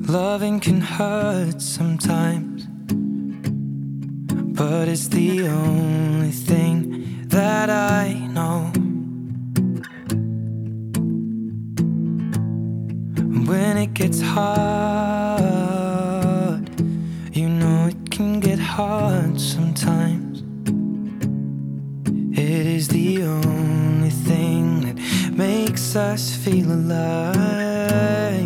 Loving can hurt sometimes, but it's the only thing that I know. When it gets hard, you know it can get hard sometimes. It is the only thing that makes us feel alive.